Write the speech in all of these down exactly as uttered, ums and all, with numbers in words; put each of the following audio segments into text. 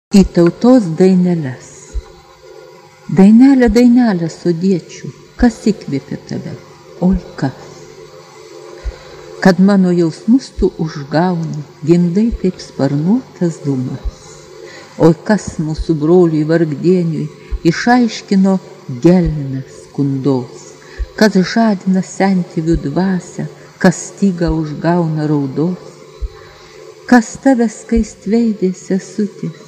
Į tautos daineles. Dainelė, dainelė, sodiečių, kas įkvėpė tave? Oi, kas? Kad mano jausmus tu užgauni, gimdai kaip sparnuotas dūmas. Oi, kas mūsų broliui vargdieniui išaiškino gelmes skundos, kas žadina sentivių dvasią, kas stygą užgauna raudos, kas tave skaistveidės sesutės,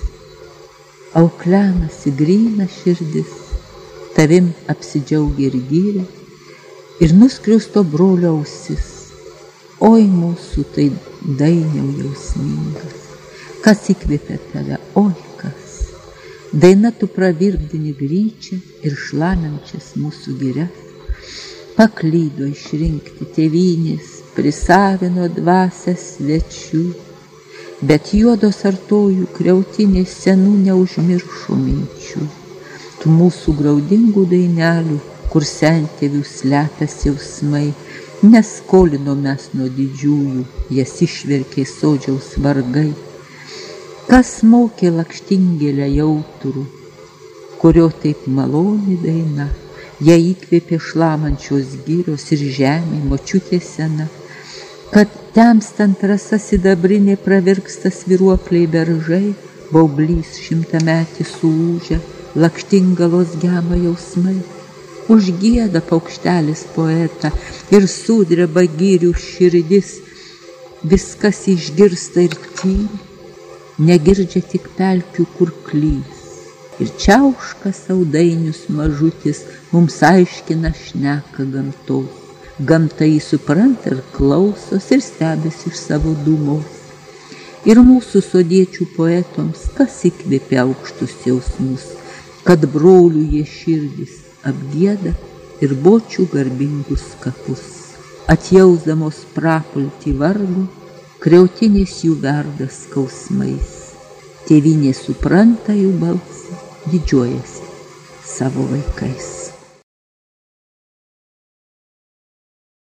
auklenasi gryna širdis, tavim apsidžiaugia ir gyrė, ir nuskriausto brolio ausis. Oi, mūsų tai dainiau jausmingas, kas įkvėpė tave, oi, kas. Daina tu pravirkdini gryčią ir šlamančias mūsų girias, paklydo išrinkti tėvynės, prisavino dvasią svečių, bet juodos artojų kriautinės senų neužmiršo minčių. Tu mūsų graudingų dainelių, kur sentėvių slepias jausmai, neskolino mes nuo didžiųjų, jas išverkė sodžiaus vargai. Kas mokė lakštingėlę jauturų, kurio taip maloni daina, ją įkvėpė šlamančios girios ir žemė močiutė sena, kad temstant rasa sidabrinė pravirksta svyruokliai beržai, baublys šimtametis sulūžia, lakštingalos gema jausmai. Užgieda paukštelis poetą ir sudreba girių širdis, viskas išgirsta ir tyli, negirdžia tik pelkių kurklys. Ir čiauška saudainius mažutis mums aiškina šneka gamtos. Gamta jį supranta ir klausos ir stebės iš savo dūmos. Ir mūsų sodiečių poetoms, kas įkvėpė aukštus jausmus, kad brolių jie širdis apgieda ir bočių garbingus kapus. Atjausdamos prapultį vargo, kriautinės jų verda skausmais. Tėvynė supranta jų balsą, didžiuojasi savo vaikais.